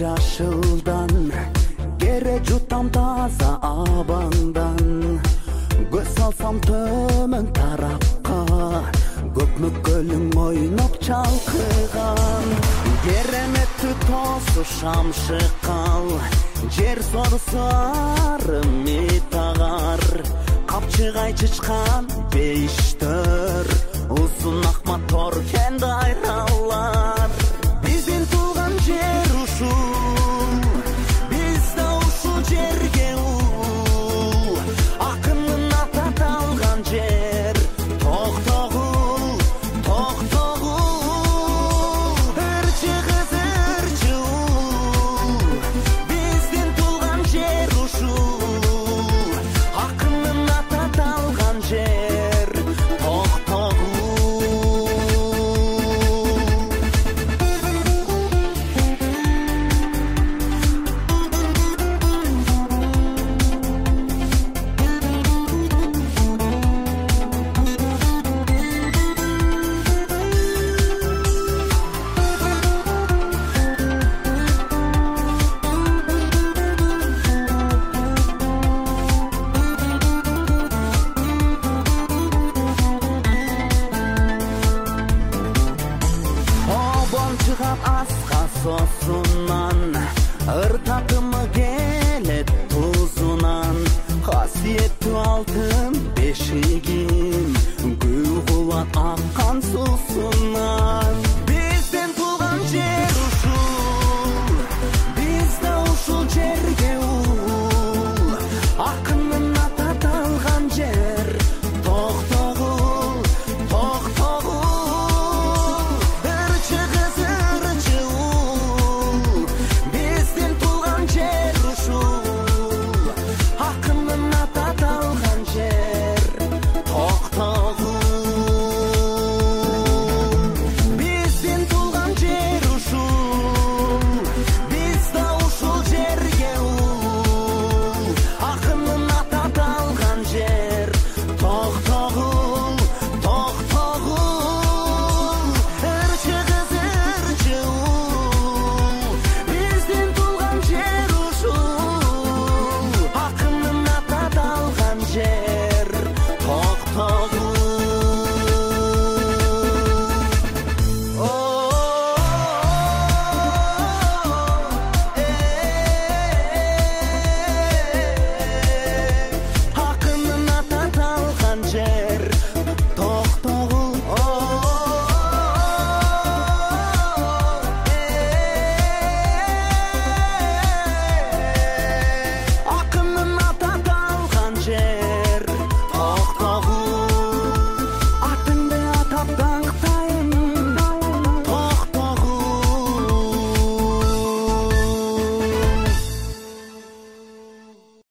жашылдан, кере жутам таза абаңдан. Көз салсам төмөн тарапка, көп мүккөлүң ойноп чалкыган. Кереметті тосу шамшықал, жер сорысы арымы тағар. Қапчығай чычқан бейіштір, ұзын ақма тор кенді айралар. Бізден туған жер ұшу, бізді ұшу жерге у. Ақынның атат алған жер, тоқтоғу, тоқтоғу. Үрчі қыз үрчі у, бізден туған жер ұшу. Ақынның атат алған жер, тоқтоғу. Обон чыгап асқа сосунан, ыртатымы келет тузунан. Қасиетті алтын бешігім, гүл қулат аққан сусунан.